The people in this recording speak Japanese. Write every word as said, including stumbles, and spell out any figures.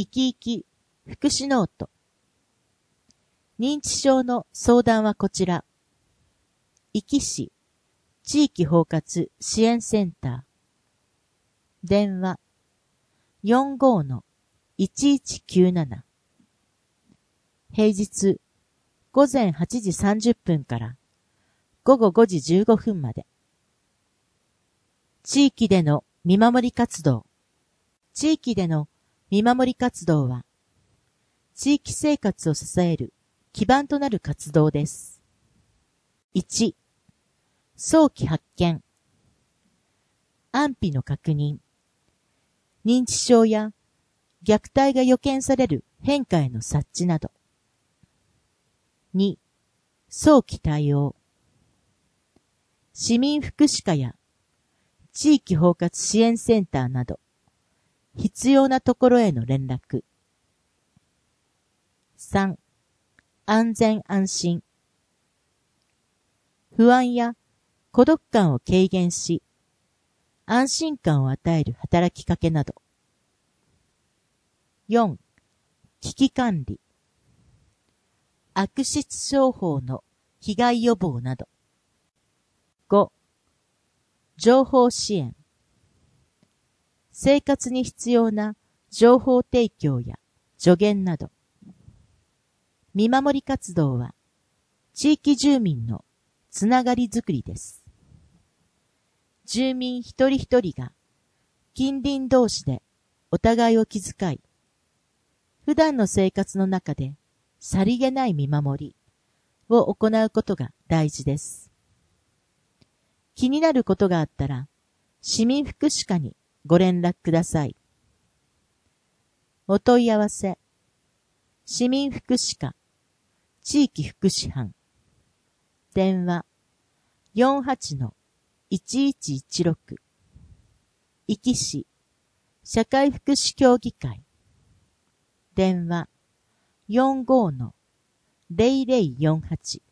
生き生き福祉ノート。認知症の相談はこちら。壱岐市地域包括支援センター。電話 よんごーのいちいちきゅうなな。平日ごぜんはちじさんじゅっぷんからごごごじじゅうごふんまで。地域での見守り活動。地域での見守り活動は、地域生活を支える基盤となる活動です。いち、早期発見。安否の確認。認知症や虐待が予見される変化への察知など。に、早期対応。市民福祉課や地域包括支援センターなど、必要なところへの連絡。さん、安全安心。不安や孤独感を軽減し、安心感を与える働きかけなど。よん、危機管理。悪質商法の被害予防など。ご、情報支援。生活に必要な情報提供や助言など。見守り活動は地域住民のつながりづくりです。住民一人一人が近隣同士でお互いを気遣い、普段の生活の中でさりげない見守りを行うことが大事です。気になることがあったら市民福祉課にご連絡ください。お問い合わせ、市民福祉課、地域福祉班、電話 よんはちのいちいちいちろく、壱岐市社会福祉協議会、電話 よんごーのぜろぜろよんはち。